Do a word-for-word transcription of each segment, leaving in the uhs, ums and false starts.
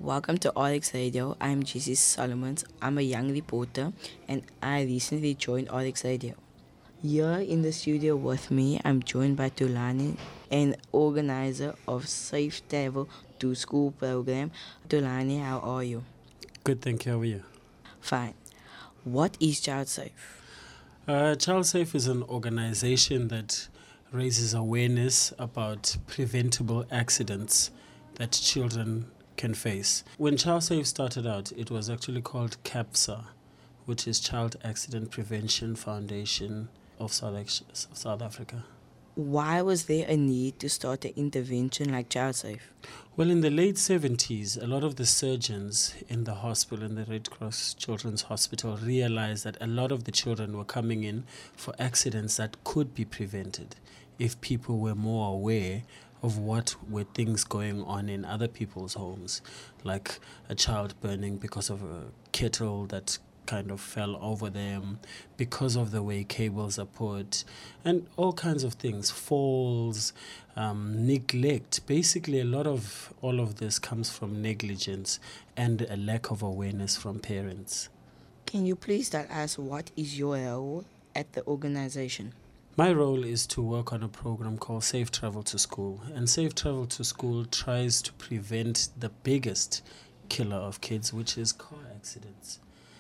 Welcome to R X Radio. I'm J C Solomons. I'm a young reporter and I recently joined R X Radio. Here in the studio with me, I'm joined by Tulani, an organizer of Safe Travel to School program. Tulani, how are you? Good, thank you. How are you? Fine. What is Child Safe? Uh, Child Safe is an organization that raises awareness about preventable accidents that children can face. When Child Safe started out, it was actually called CAPSA, which is Child Accident Prevention Foundation of South, South Africa. Why was there a need to start an intervention like Child Safe? Well, in the late seventies, a lot of the surgeons in the hospital, in the Red Cross Children's Hospital, realized that a lot of the children were coming in for accidents that could be prevented if people were more aware of what were things going on in other people's homes, like a child burning because of a kettle that kind of fell over them, because of the way cables are put, and all kinds of things, falls, um, neglect. Basically, a lot of all of this comes from negligence and a lack of awareness from parents. Can you please tell us what is your role at the organization? My role is to work on a program called Safe Travel to School. And Safe Travel to School tries to prevent the biggest killer of kids, which is car accidents.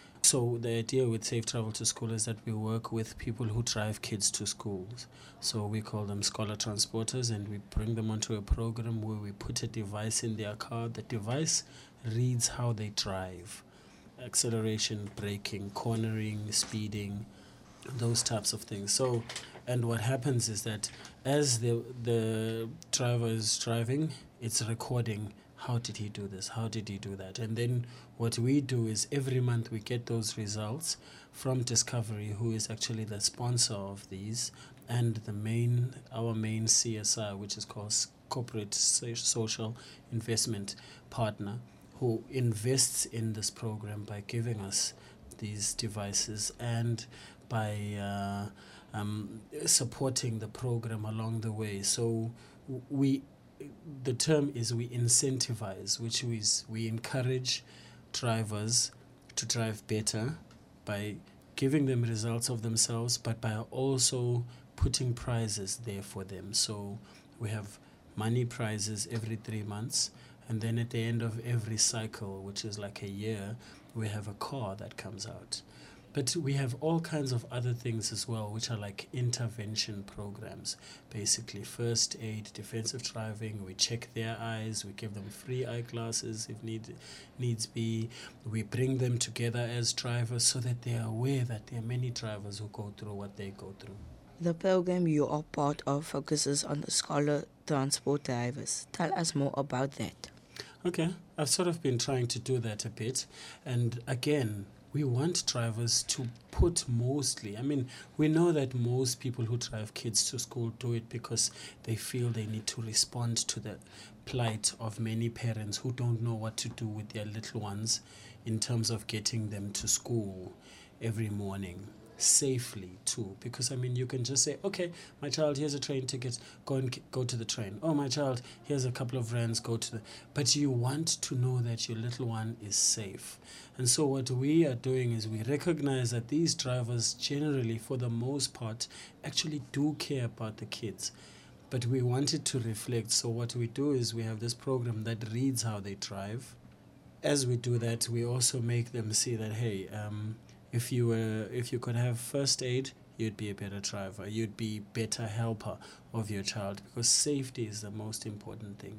So the idea with Safe Travel to School is that we work with people who drive kids to schools. So we call them scholar transporters, and we bring them onto a program where we put a device in their car. The device reads how they drive: acceleration, braking, cornering, speeding, those types of things. So, and what happens is that as the the driver is driving, it's recording how did he do this, how did he do that. And then what we do is every month we get those results from Discovery, who is actually the sponsor of these, and the main our main C S I, which is called Corporate Social Investment Partner, who invests in this program by giving us these devices and by uh, um, supporting the program along the way. So we, the term is we incentivize, which is we encourage drivers to drive better by giving them results of themselves, but by also putting prizes there for them. So we have money prizes every three months, and then at the end of every cycle, which is like a year, we have a car that comes out. But we have all kinds of other things as well, which are like intervention programs. Basically, first aid, defensive driving. We check their eyes. We give them free eyeglasses if need needs be. We bring them together as drivers so that they are aware that there are many drivers who go through what they go through. The program you are part of focuses on the scholar transport drivers. Tell us more about that. Okay, I've sort of been trying to do that a bit. And again, we want drivers to put mostly, I mean, we know that most people who drive kids to school do it because they feel they need to respond to the plight of many parents who don't know what to do with their little ones in terms of getting them to school every morning. Safely too, because I mean you can just say, okay, my child, here's a train ticket, go and k- go to the train. Oh, my child, here's a couple of rands, go to the, but you want to know that your little one is safe. And so what we are doing is we recognize that these drivers generally, for the most part, actually do care about the kids, but we want it to reflect. So what we do is we have this program that reads how they drive. As we do that, we also make them see that, hey, um If you were, if you could have first aid, you'd be a better driver. You'd be better helper of your child, because safety is the most important thing.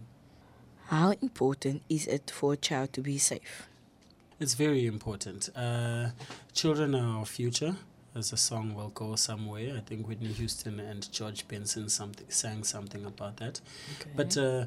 How important is it for a child to be safe? It's very important. Uh, children are our future, as the song will go somewhere. I think Whitney Houston and George Benson something sang something about that. Okay. But uh,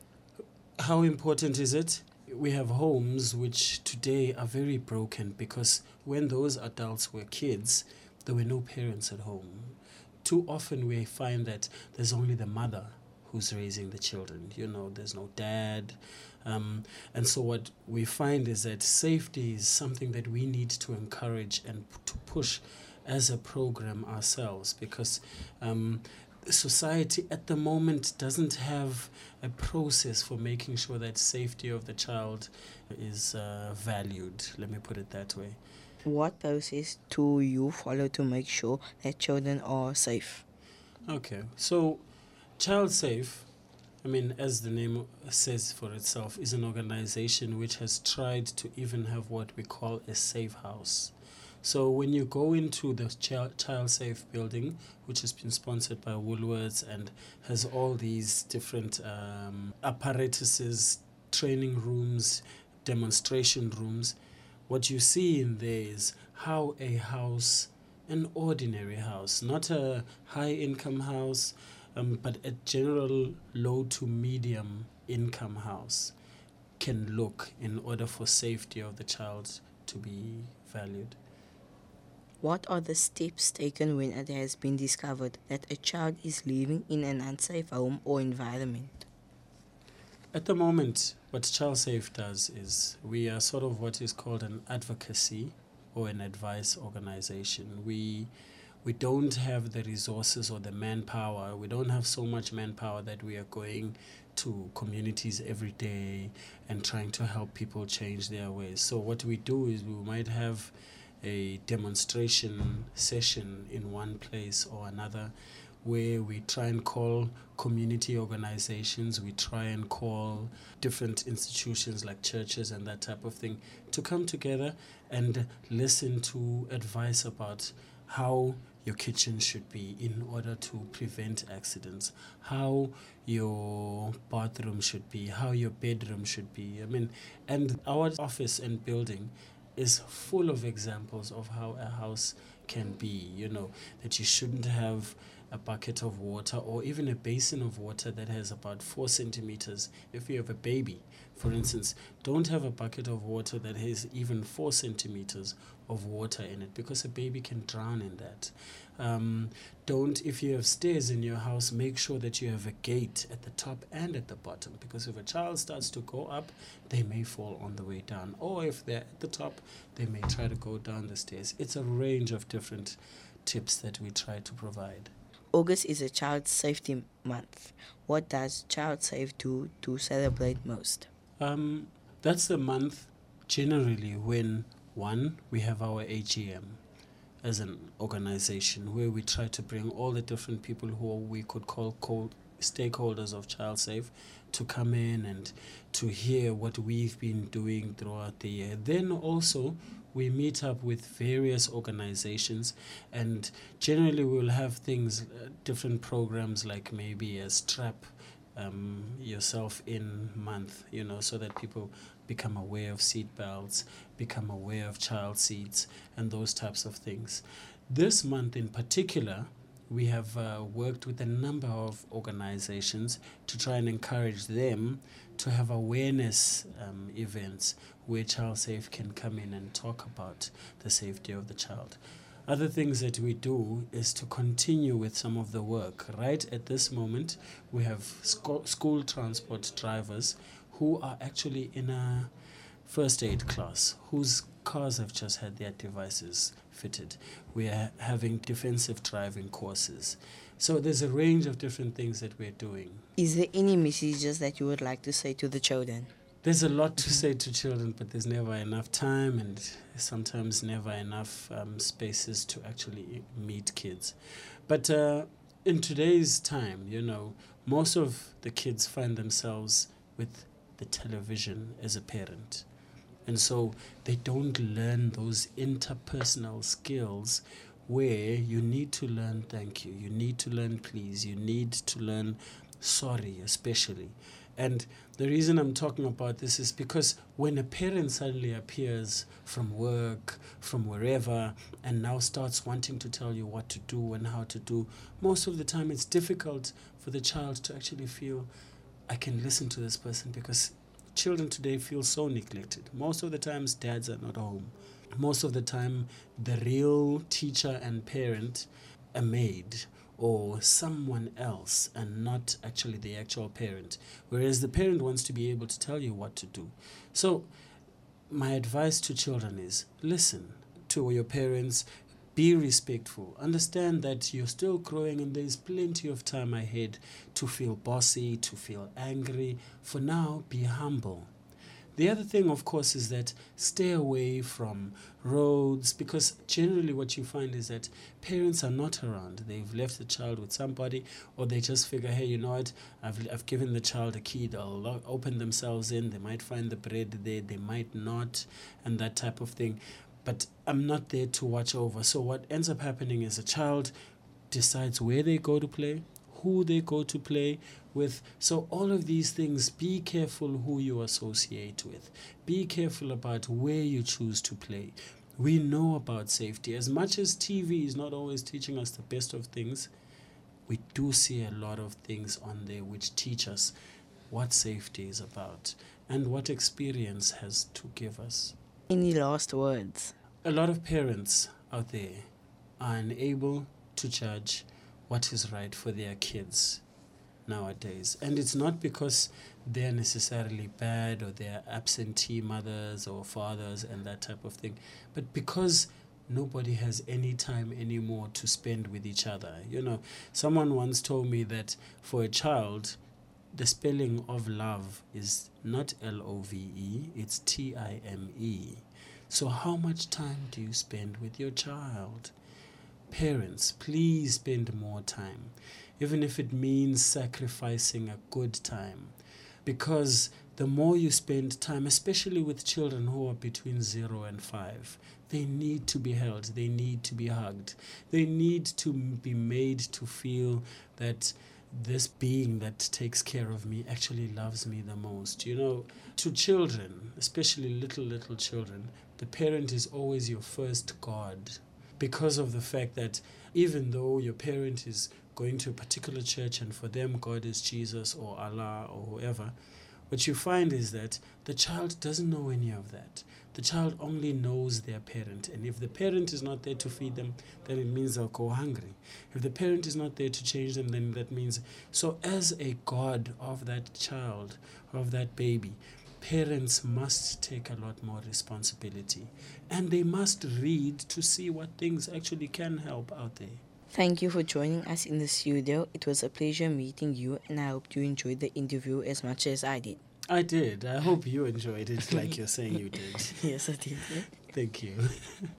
how important is it? We have homes which today are very broken because when those adults were kids, there were no parents at home. Too often we find that there's only the mother who's raising the children. You know, there's no dad. Um, and so what we find is that safety is something that we need to encourage and p- to push as a program ourselves, because um, society at the moment doesn't have a process for making sure that safety of the child is uh, valued. Let me put it that way. What process do you follow to make sure that children are safe? Okay, so Child Safe, I mean, as the name says for itself, is an organization which has tried to even have what we call a safe house. So when you go into the Child, Child Safe building, which has been sponsored by Woolworths and has all these different um, apparatuses, training rooms, demonstration rooms, what you see in there is how a house, an ordinary house, not a high-income house, um, but a general low to medium income house can look in order for safety of the child to be valued. What are the steps taken when it has been discovered that a child is living in an unsafe home or environment? At the moment, what Child Safe does is we are sort of what is called an advocacy or an advice organization. We we don't have the resources or the manpower. We don't have so much manpower that we are going to communities every day and trying to help people change their ways. So what we do is we might have a demonstration session in one place or another where we try and call community organizations, we try and call different institutions like churches and that type of thing to come together and listen to advice about how your kitchen should be in order to prevent accidents, how your bathroom should be, how your bedroom should be. I mean, and our office and building is full of examples of how a house can be, you know, that you shouldn't have a bucket of water or even a basin of water that has about four centimeters. If you have a baby, for instance, don't have a bucket of water that has even four centimeters of water in it because a baby can drown in that. Um, don't, if you have stairs in your house, make sure that you have a gate at the top and at the bottom, because if a child starts to go up, they may fall on the way down. Or if they're at the top, they may try to go down the stairs. It's a range of different tips that we try to provide. August is a Child Safety Month. What does Child Safe do to celebrate most? Um, that's the month generally when, one, we have our A G M as an organization where we try to bring all the different people who we could call co- stakeholders of Child Safe to come in and to hear what we've been doing throughout the year. Then also we meet up with various organizations, and generally we'll have things, uh, different programs like maybe a strap um, yourself in month, you know, so that people become aware of seat belts, become aware of child seats, and those types of things. This month in particular, we have uh, worked with a number of organizations to try and encourage them to have awareness um, events where Child Safe can come in and talk about the safety of the child. Other things that we do is to continue with some of the work. Right at this moment, we have sco- school transport drivers who are actually in a first aid class, whose cars have just had their devices fitted. We are having defensive driving courses. So there's a range of different things that we're doing. Is there any messages that you would like to say to the children? There's a lot to say to children, but there's never enough time and sometimes never enough um, spaces to actually meet kids. But uh, in today's time, you know, most of the kids find themselves with the television as a parent. And so they don't learn those interpersonal skills where you need to learn thank you, you need to learn please, you need to learn sorry especially. And the reason I'm talking about this is because when a parent suddenly appears from work, from wherever, and now starts wanting to tell you what to do and how to do, most of the time it's difficult for the child to actually feel, I can listen to this person, because children today feel so neglected. Most of the times dads are not home. Most of the time the real teacher and parent, a maid or someone else, and not actually the actual parent, whereas the parent wants to be able to tell you what to do. So my advice to children is listen to your parents, Be respectful. Understand that you're still growing and there's plenty of time ahead to feel bossy, to feel angry. For now, be humble. The other thing, of course, is that stay away from roads, because generally what you find is that parents are not around. They've left the child with somebody, or they just figure, hey, you know what, I've, I've given the child a key, they'll lo- open themselves in, they might find the bread there, they might not, and that type of thing. But I'm not there to watch over. So what ends up happening is a child decides where they go to play, who they go to play with. So all of these things, be careful who you associate with. Be careful about where you choose to play. We know about safety. As much as T V is not always teaching us the best of things, we do see a lot of things on there which teach us what safety is about and what experience has to give us. Any last words? A lot of parents out there are unable to judge what is right for their kids nowadays. And it's not because they're necessarily bad or they're absentee mothers or fathers and that type of thing, but because nobody has any time anymore to spend with each other. You know, someone once told me that for a child, the spelling of love is not L O V E, it's T I M E. So how much time do you spend with your child? Parents, please spend more time, even if it means sacrificing a good time. Because the more you spend time, especially with children who are between zero and five, they need to be held, they need to be hugged, they need to be made to feel that this being that takes care of me actually loves me the most. You know, to children, especially little, little children, the parent is always your first God, because of the fact that even though your parent is going to a particular church and for them God is Jesus or Allah or whoever, what you find is that the child doesn't know any of that. The child only knows their parent. And if the parent is not there to feed them, then it means they'll go hungry. If the parent is not there to change them, then that means... So as a God of that child, of that baby, parents must take a lot more responsibility. And they must read to see what things actually can help out there. Thank you for joining us in the studio. It was a pleasure meeting you, and I hope you enjoyed the interview as much as I did. I did. I hope you enjoyed it like you're saying you did. Yes, I did. Thank you.